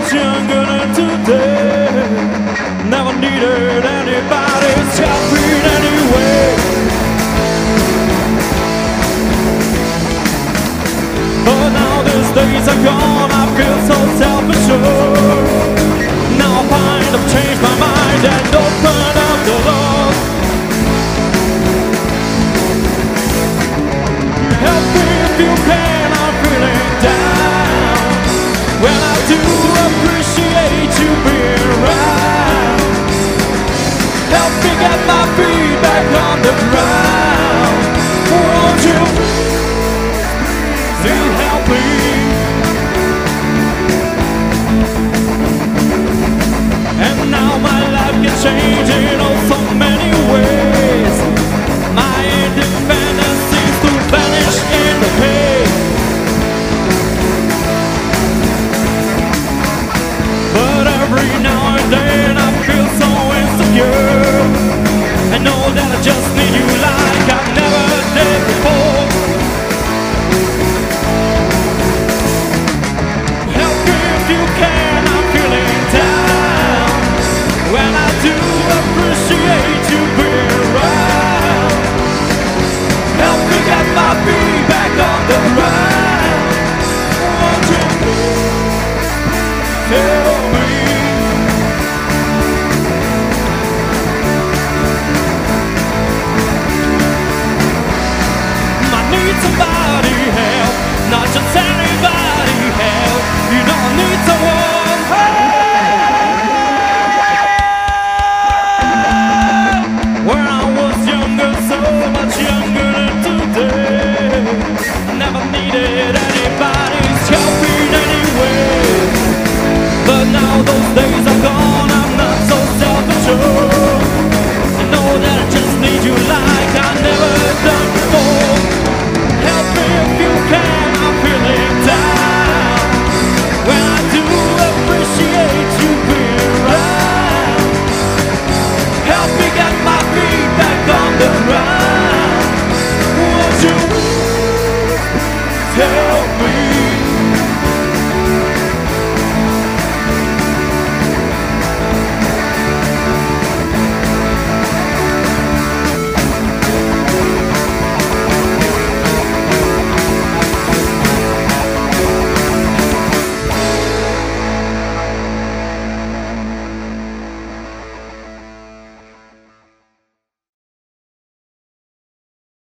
much younger than today. Never needed anybody's help in any way. But now these days are gone, I feel so self-assured. Now I find I've changed my mind and opened up the door. Help me if you can, I'm feeling down. When I do appreciate you being around. Help me get my feet back on the ground. Won't you please help me? And now my life can change in oh so many ways. My independence seems to vanish in the haze. But every now and then I feel so insecure. I know that I just need you.